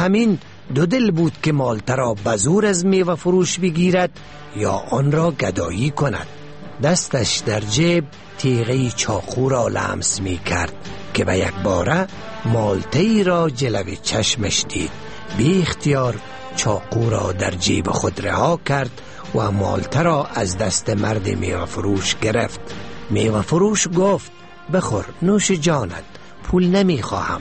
همین دو دل بود که مالته را به زور از میوه فروش بگیرد یا آن را گدایی کند. دستش در جیب تیغه چاقو را لمس می کرد که به یک باره مالته ای را جلوی چشمش دید. بی اختیار چاقو را در جیب خود رها کرد و مالته را از دست مرد میوه فروش گرفت. میوه فروش گفت بخور نوش جانت، پول نمی خواهم.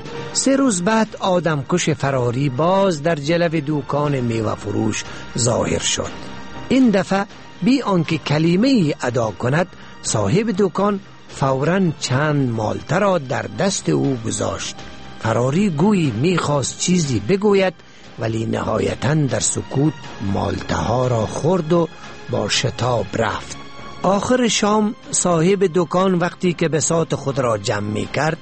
3 روز بعد آدمکش فراری باز در جلو دکان میوه فروش ظاهر شد. این دفعه بی آنکه کلمه ای ادا کند صاحب دکان فوراً چند مالته را در دست او گذاشت. فراری گویی میخواست چیزی بگوید ولی نهایتاً در سکوت مالته ها را خورد و با شتاب رفت. آخر شام صاحب دکان وقتی که بساط خود را جمع می کرد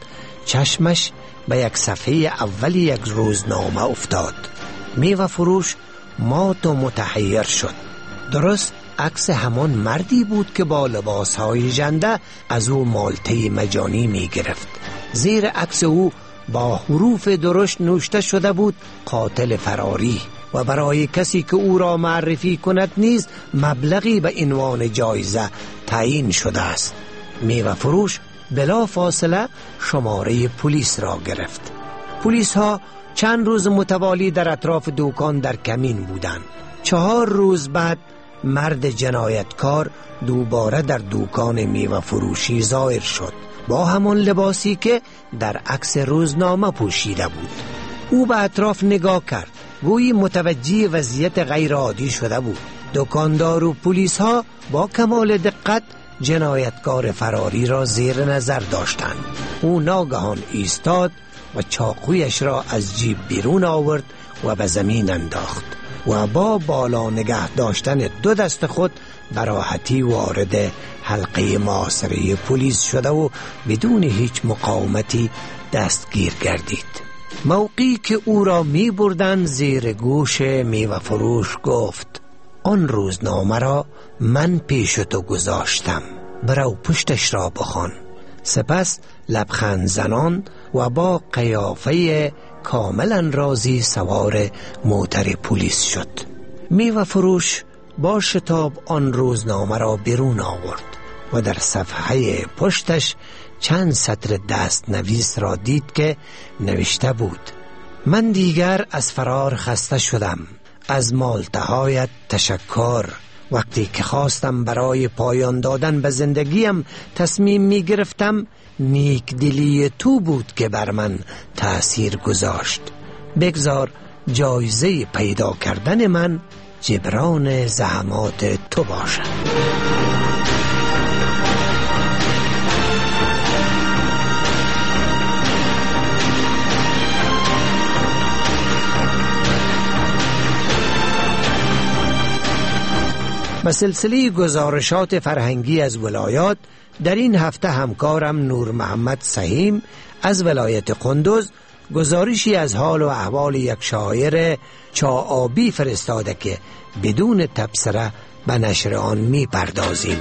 چشمش به یک صفحه اول یک روزنامه افتاد. میوه فروش مات و متحیر شد. درست عکس همان مردی بود که با لباسهای ژنده از او مالته مجانی می گرفت. زیر عکس او با حروف درشت نوشته شده بود قاتل فراری و برای کسی که او را معرفی کند نیز مبلغی به عنوان جایزه تعیین شده است. میوه فروش بلا فاصله شماره پلیس را گرفت. پلیس ها چند روز متوالی در اطراف دکان در کمین بودند. 4 روز بعد مرد جنایتکار دوباره در دکان میوه فروشی ظاهر شد با همان لباسی که در عکس روزنامه پوشیده بود. او به اطراف نگاه کرد، گویی متوجه وضعیت غیر عادی شده بود. دکاندار و پلیس ها با کمال دقت جنایتکار فراری را زیر نظر داشتند. او ناگهان ایستاد و چاقویش را از جیب بیرون آورد و به زمین انداخت و با بالا نگه داشتن 2 دست خود براحتی وارد حلقه محاصره پلیس شده و بدون هیچ مقاومتی دستگیر گردید. موقعی که او را می بردن زیر گوش میوه فروش گفت آن روزنامه را من پیش تو گذاشتم، برو پشتش را بخوان. سپس لبخند زنان و با قیافه کاملا راضی سوار موتر پلیس شد. میوه فروش با شتاب آن روزنامه را بیرون آورد و در صفحه پشتش چند سطر دست نویس را دید که نوشته بود من دیگر از فرار خسته شدم، از مالتهایت تشکر. وقتی که خواستم برای پایان دادن به زندگیم تصمیم می گرفتم، نیک دلی تو بود که بر من تأثیر گذاشت. بگذار جایزه پیدا کردن من جبران زحمات تو باشد. به سلسله گزارشات فرهنگی از ولایات در این هفته همکارم نور محمد سهیم از ولایت قندوز گزارشی از حال و احوال یک شاعر چاآبی فرستاده که بدون تبصره به نشر آن می پردازیم.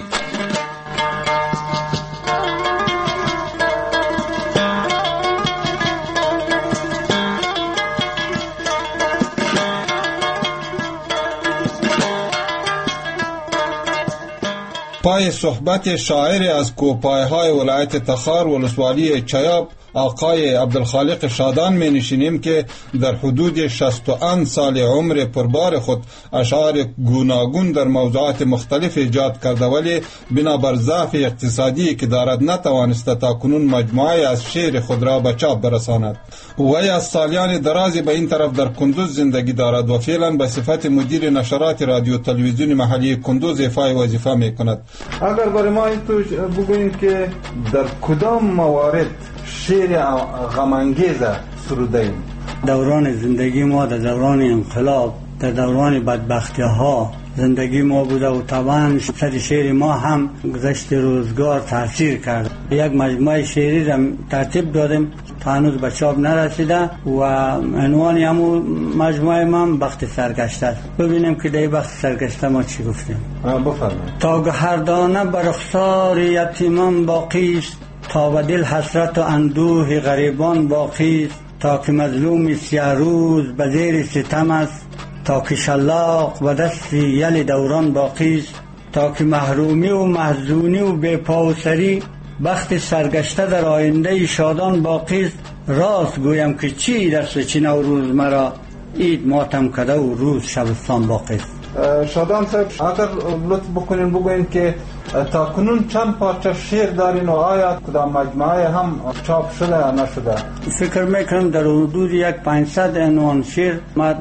پای صحبت شاعر از کوپایهای ولایت تخار ولسوالی چیاب آقای عبدالخالق شادان می نشینیم که در حدود 61 سال عمر پربار خود اشعار گوناگون در موضوعات مختلف ایجاد کرده، ولی بنابر ضعف اقتصادی که دارد نتوانسته تاکنون مجموعه از شعر خود را به چاپ برساند. وی از سالیان درازی به این طرف در کندوز زندگی دارد و فعلا به صفت مدیر نشرات رادیو تلویزیون محلی کندوز ایفای وظیفه می کند. اگر برای ما این تو بگوییم که در کدام موارد شعر غمانگیز سروده ایم؟ دوران زندگی ما در دوران انقلاب، در دوران بدبختی ها زندگی ما بوده و طبعا سر شعر ما هم گذشت روزگار تاثیر کرد. یک مجموعه شعری را ترتیب دادیم تا هنوز به چاپ نرسیده و عنوان همون مجموعه ما بخت سرگشته است. ببینیم که در بخت سرگشته ما چی گفتیم. بفرمایید. تا گهردانه بر رخسار یتیمان باقی است، تا به دل حسرت و اندوه غریبان باقی است، تا که مظلوم 30 روز به زیر ستم است، تا که شلاق و دست یل دوران باقی است، تا که محرومی و محزونی و بے پا و سری بخت سرگشته در آینده شادان باقی است. راست گویم که چی دست چی نوروز مرا عید ماتم کده و روز شبستان باقی است. شادان صاحب اگر لطف بکنین بگوین که تا کنون چند پارچه شعر دارین و آیا کدام مجموعه هم چاپ شده یا نشده؟ فکر میکنم در حدود 500 عنوان شعر ما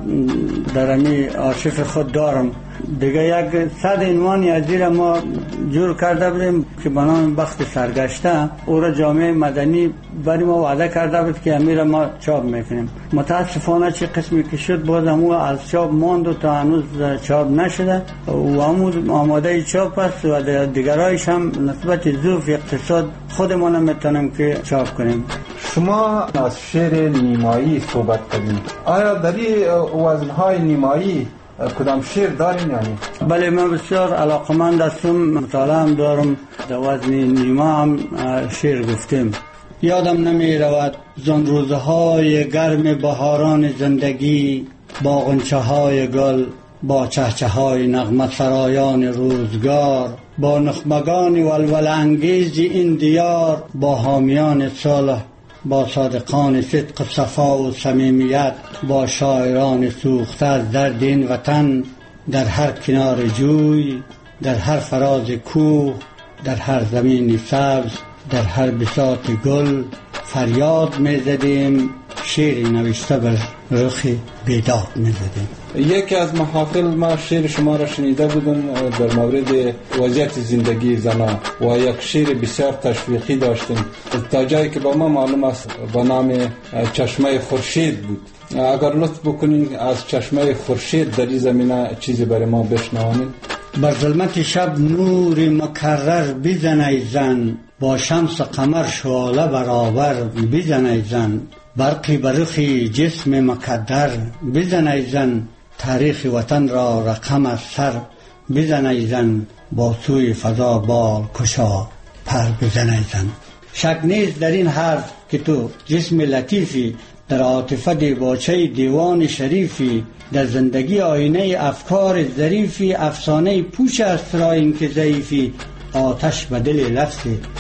در امی آرشیف خود دارم. دیگه 100 عنوانی از زیر ما جور کرده بودیم که به نام بخت سرگشته، او را جامعه مدنی برای ما وعده کرده بود که امیر ما چاپ میکنیم. متاسفانه چه قسمی که شد باز همو از چاپ ماند و تا هنوز چاپ نشده و همو آماده چاپ است و دیگرایش هم نسبت ظروف اقتصاد خودمان میتونیم که چاپ کنیم. شما از شعر نیمایی صحبت کردیم، آیا در این وزنهای نیمایی کدام شعر دارین یعنی؟ بله، من بسیار علاقمند هستم، مطالعه هم دارم، در وزن نیما هم شعر گفتیم. یادم نمی رود زن روزهای گرم بهاران زندگی، با غنچه های گل، با چهچه های نغمه سرایان روزگار، با نخمگان ولول انگیز این دیار، با حامیان صلح، با صادقان صدق صفا و صمیمیت، با شاعران سوخته از درد این وطن، در هر کنار جوی، در هر فراز کوه، در هر زمین سبز، در هر بساط گل فریاد میزدیم، شعری نوشته بر رخ بیداد میزدیم. یکی از محافل ما شعر شما را شنیده بودم در مورد وضعیت زندگی زنان و یک شعر بسیار تشویقی داشتیم تا جایی که با ما معلوم است با نام چشمه خورشید بود. اگر لطف بکنین از چشمه خورشید در این زمینه چیزی برای ما بشنوانید. بر ظلمت شب نور مکرر بزن ای زن، با شمس قمر شعله برابر بزن ای زن، برقی برخی جسم مقدر بزن ای زن، تاریخ وطن را رقم از سر بزن ای زن، با سوی فضا بال کشا پر بزن ای زن. شک نیست در این حرف که تو جسم لطیفی، در عاطفه دیباچه دیوان شریفی، در زندگی آینه افکار ظریفی، افسانه پوچ است را این که ضعیفی، آتش به دل لفظ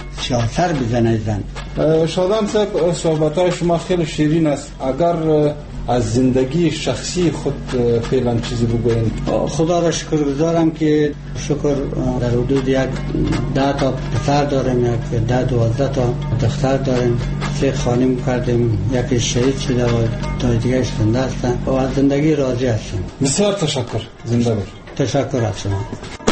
سیاسر بزنه زن. شادان صاحب صحبت‌های شما خیلی شیرین است. اگر از زندگی شخصی خود فعلا چیزی بگویید. خدا را شکرگزارم که شکر در حدود 10 تا پسر داریم، 12 تا دختر داریم، 3 خانم کردیم، یکی شهید شده و تا دیگه زنده هستن و از زندگی راضی هستیم. بسیار تشکر. زنده باشید. تشکر از شما.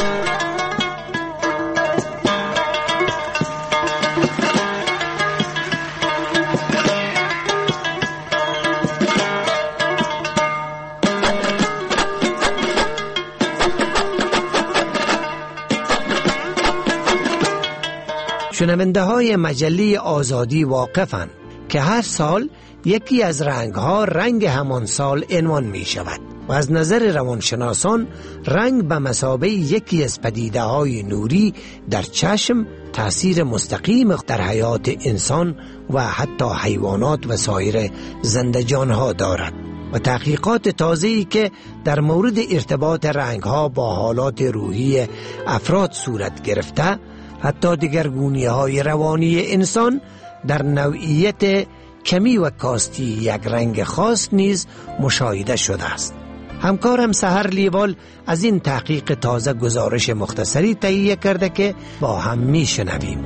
شنونده های مجله آزادی واقفند که هر سال یکی از رنگها رنگ همان سال عنوان می شود و از نظر روانشناسان رنگ به مثابه یکی از پدیده های نوری در چشم تأثیر مستقیم در حیات انسان و حتی حیوانات و سایر زندجان ها دارد و تحقیقات تازه‌ای که در مورد ارتباط رنگها با حالات روحی افراد صورت گرفته حتی دگرگونی‌های روانی انسان در نوعیت کمی و کاستی یک رنگ خاص نیز مشاهده شده است. همکارم سحر لیوال از این تحقیق تازه گزارش مختصری تهیه کرده که با هم میشنویم.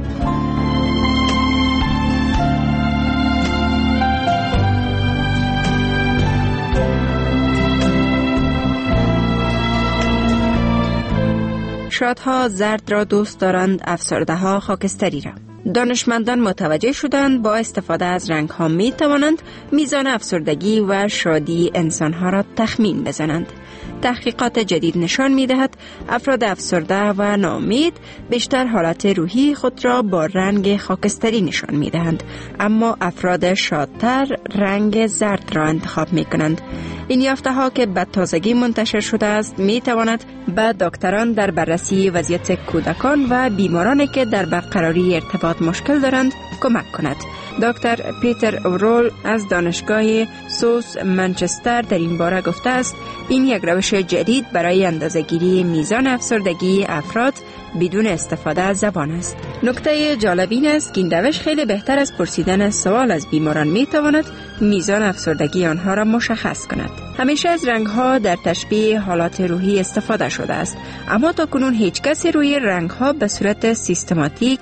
شادها زرد را دوست دارند، افسرده ها خاکستری را. دانشمندان متوجه شدند با استفاده از رنگ ها می توانند میزان افسردگی و شادی انسان ها را تخمین بزنند. تحقیقات جدید نشان می دهد افراد افسرده و ناامید بیشتر حالت روحی خود را با رنگ خاکستری نشان می دهند، اما افراد شادتر رنگ زرد را انتخاب می کنند. این یافته ها که به تازگی منتشر شده است می تواند به دکتران در بررسی وضعیت کودکان و بیمارانی که در برقراری ارتباط طبقات مشکل دارند کمک کند. دکتر پیتر اورول از دانشگاه سوس منچستر در این باره گفته است این یک روش جدید برای اندازه‌گیری میزان افسردگی افراد بدون استفاده از زبان است. نکته جالب این است که این روش خیلی بهتر از پرسیدن سوال از بیماران میتواند میزان افسردگی آنها را مشخص کند. همیشه از رنگ‌ها در تشبیه حالات روحی استفاده شده است، اما تاکنون هیچ کسی روی رنگ‌ها به صورت سیستماتیک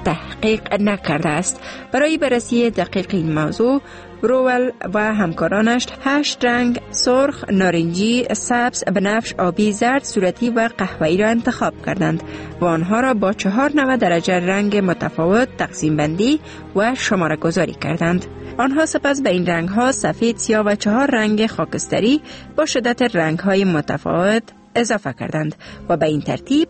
تحقیق نکرده است. برای بررسی دقیق این موضوع رول و همکارانش 8 رنگ سرخ، نارنجی، سبز، بنفش، آبی، زرد، صورتی و قهوه‌ای را انتخاب کردند و آنها را با 4 نوع درجه رنگ متفاوت تقسیم بندی و شماره گذاری کردند. آنها سپس به این رنگ‌ها سفید، سیاه و 4 رنگ خاکستری با شدت رنگ‌های متفاوت اضافه کردند و به این ترتیب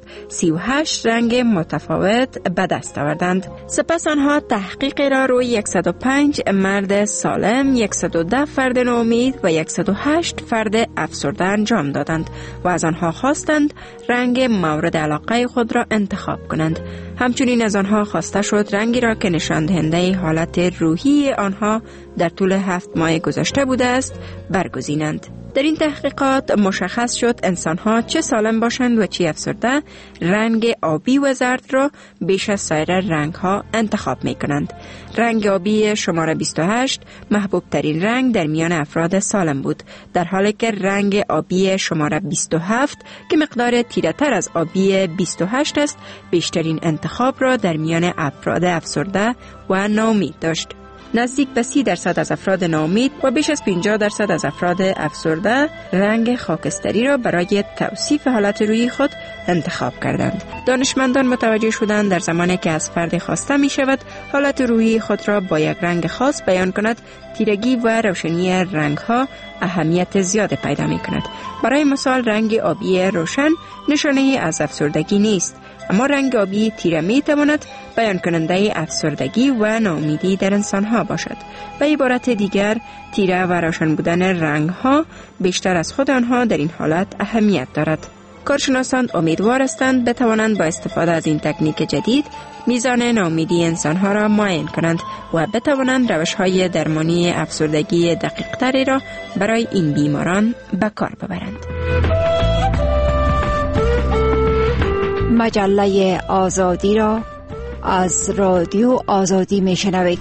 38 رنگ متفاوت به دست آوردند. سپس آنها تحقیق را روی 105 مرد سالم، 110 فرد ناامید و 108 فرد افسرده انجام دادند و از آنها خواستند رنگ مورد علاقه خود را انتخاب کنند. همچنین از آنها خواسته شد رنگی را که نشان دهنده حالت روحی آنها در طول 7 ماه گذشته بوده است برگزینند. در این تحقیقات مشخص شد انسان‌ها چه سالم باشند و چه افسرده رنگ آبی و زرد را بیش از سایر رنگ‌ها انتخاب می‌کنند. رنگ آبی شماره 28 محبوب ترین رنگ در میان افراد سالم بود، در حالی که رنگ آبی شماره 27 که مقدار تیره‌تر از آبی 28 است بیشترین انتخاب را در میان افراد افسرده و ناامید داشت. نزدیک به 30% از افراد ناامید و بیش از 50% از افراد افسرده رنگ خاکستری را برای توصیف حالت روحی خود انتخاب کردند. دانشمندان متوجه شدند در زمانی که از فرد خواسته می شود حالت روحی خود را با یک رنگ خاص بیان کند، تیرگی و روشنی رنگ ها اهمیت زیاد پیدا می کند. برای مثال رنگ آبی روشن نشانه از افسردگی نیست، اما رنگ آبی تیره می تواند بیان کننده افسردگی و ناامیدی در انسان ها باشد. به عبارت دیگر تیره و روشن بودن رنگ ها بیشتر از خود آنها در این حالت اهمیت دارد. کارشناسان امیدوار هستند بتوانند با استفاده از این تکنیک جدید میزان ناامیدی انسان ها را معاین کنند و بتوانند روش های درمانی افسردگی دقیق تری را برای این بیماران به کار ببرند. مجله آزادی را از رادیو آزادی میشنوید.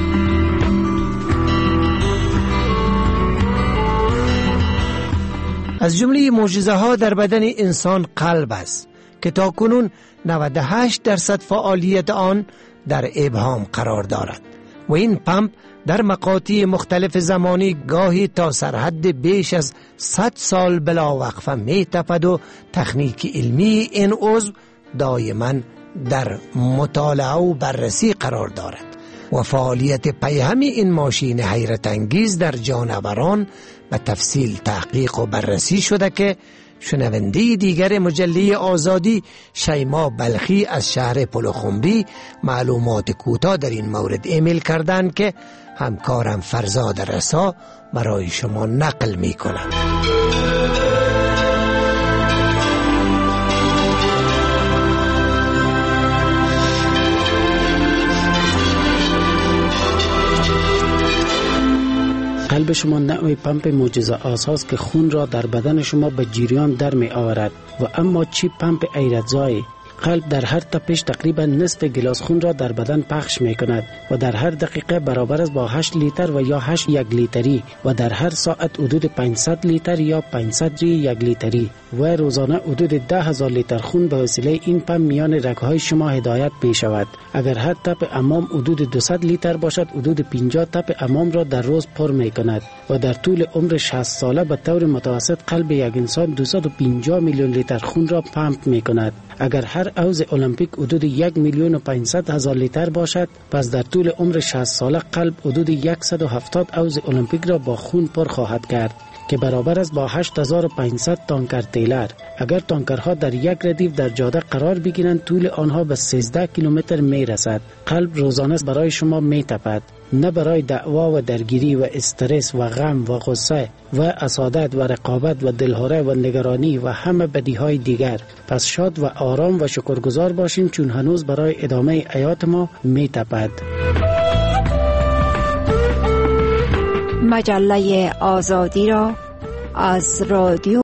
از جمله معجزه ها در بدن انسان قلب است که تاکنون 98% فعالیت آن در ابهام قرار دارد و این پمپ در مقاطع مختلف زمانی گاهی تا سرحد بیش از 100 سال بلا وقفه می تپد و تکنیک علمی این عضو دائما در مطالعه و بررسی قرار دارد و فعالیت پیهم این ماشین حیرت انگیز در جانوران به تفصیل تحقیق و بررسی شده که شنونده دیگر مجله آزادی شیما بلخی از شهر پلخمری معلومات کوتاه در این مورد ایمیل کردند که همکارم فرزاد رسا برای شما نقل می کند. قلب شما نوع پمپ معجزه آساست که خون را در بدن شما به جریان در می آورد و اما چی پمپ ایرتزایی؟ قلب در هر تپش تقریبا نصف گلاس خون را در بدن پخش می کند و در هر دقیقه برابر است با 8 لیتر و یا 8 یک لیتری و در هر ساعت حدود 500 لیتر یا 500 یک لیتری و روزانه حدود 10,000 لیتر خون به وسیله این پمپ میان رگ‌های شما هدایت می شود. اگر هر تپ امام حدود 200 لیتر باشد، حدود 50 تپ امام را در روز پر می کند و در طول عمر 60 ساله به طور متوسط قلب یک انسان 250 میلیون لیتر خون را پمپ می کند. اگر هر اوز المپیک حدود 1,500,000 لیتر باشد، پس در طول عمر 60 ساله قلب حدود 170 اوز المپیک را با خون پر خواهد کرد. که برابر است با 8500 تانکر تیلر. اگر تانکرها در یک ردیف در جاده قرار بگیرند طول آنها به 13 کیلومتر می رسد. قلب روزانه برای شما می تپد، نه برای دعوا و درگیری و استرس و غم و غصه و اسادت و رقابت و دلهره و نگرانی و همه بدیهای دیگر. پس شاد و آرام و شکرگزار باشیم چون هنوز برای ادامه حیات ما می تپد. مجله آزادی را از رادیو